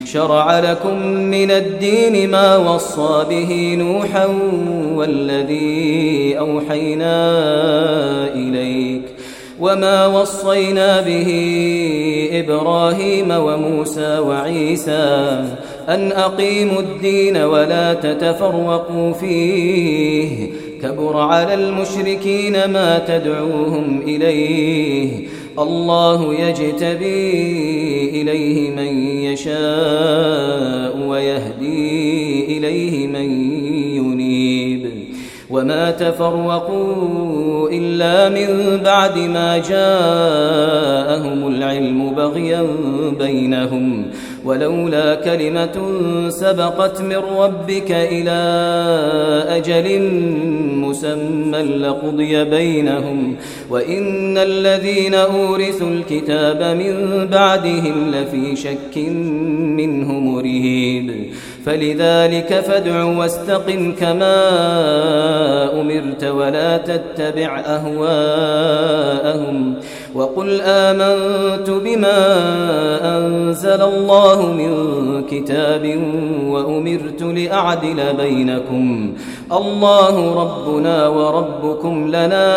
شرع لكم من الدين ما وصى به نوحا والذي أوحينا إليك وما وصينا به إبراهيم وموسى وعيسى أن أقيموا الدين ولا تتفرقوا فيه كبر على المشركين ما تدعوهم إليه الله يجتبي إليه من يشاء ويهدي إليه من ينيب وما تفرقوا إلا من بعد ما جاءهم العلم بغيا بينهم ولولا كلمة سبقت من ربك إلى أجل مسمى لقضي بينهم وإن الذين أورثوا الكتاب من بعدهم لفي شك منه مريب فلذلك فادع واستقم كما أمرت ولا تتبع أهواءهم وقل آمنت بما أنزل الله من كتاب وأمرت لأعدل بينكم الله ربنا وربكم لنا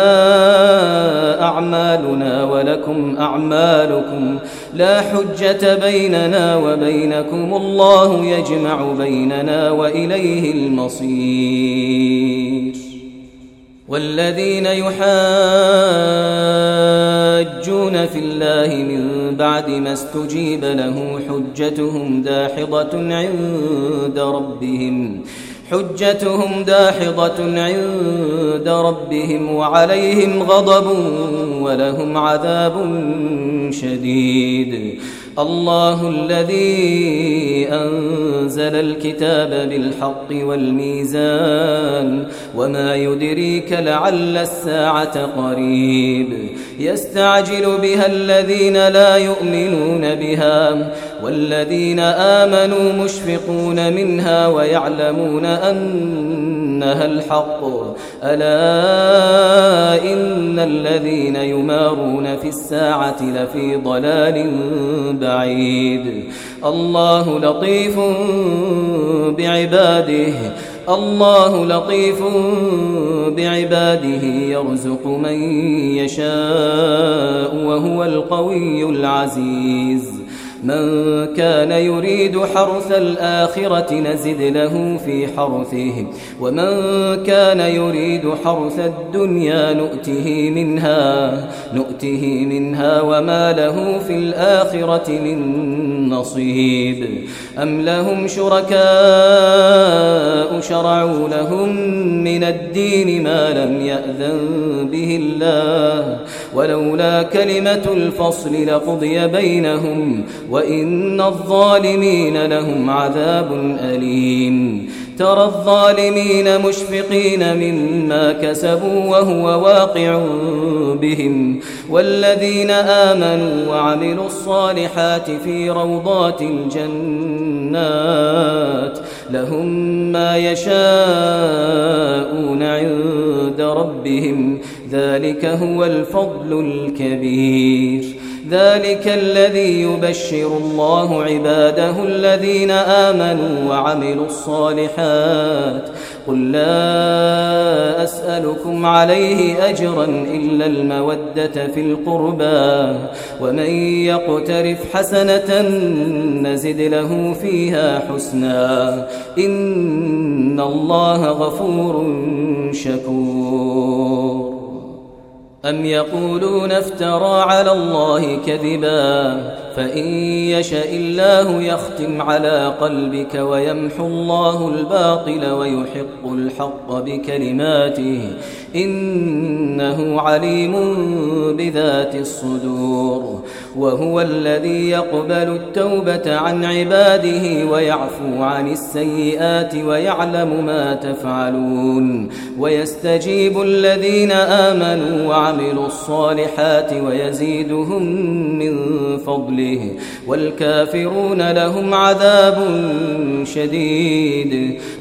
أعمالنا ولكم أعمالكم لا حجة بيننا وبينكم الله يجمع بيننا وإليه المصير والذين يحاجون في الله من بعد ما استجيب له حجتهم داحضة عند ربهم وعليهم غضب ولهم عذاب شديد الله الذي أنزل الكتاب بالحق والميزان وما يدريك لعل الساعة قريب يستعجل بها الذين لا يؤمنون بها والذين آمنوا مشفقون منها ويعلمون أنها الحق ألا إن الذين يمارون في الساعة لفي ضلال بعيد الله لطيف بعباده يرزق من يشاء وهو القوي العزيز من كان يريد حرث الآخرة نزد له في حرثه ومن كان يريد حرث الدنيا نؤته منها وما له في الآخرة من نصيب أم لهم شركاء شرعوا لهم من الدين ما لم يأذن به الله ولولا كلمة الفصل لقضي بينهم وإن الظالمين لهم عذاب أليم ترى الظالمين مشفقين مما كسبوا وهو واقع بهم والذين آمنوا وعملوا الصالحات في روضات الجنات لهم ما يشاءون عند ربهم ذلك هو الفضل الكبير ذلك الذي يبشر الله عباده الذين آمنوا وعملوا الصالحات قل لا أسألكم عليه أجرا إلا المودة في القربى ومن يقترف حسنة نزد له فيها حسنا إن الله غفور شكور أم يقولون افترى على الله كذبا فإن يشاء الله يختم على قلبك ويمحو الله الباطل ويحق الحق بكلماته إنه عليم بذات الصدور وهو الذي يقبل التوبة عن عباده ويعفو عن السيئات ويعلم ما تفعلون ويستجيب الذين آمنوا وعملوا الصالحات ويزيدهم من فضله والكافرون لهم عذاب شديد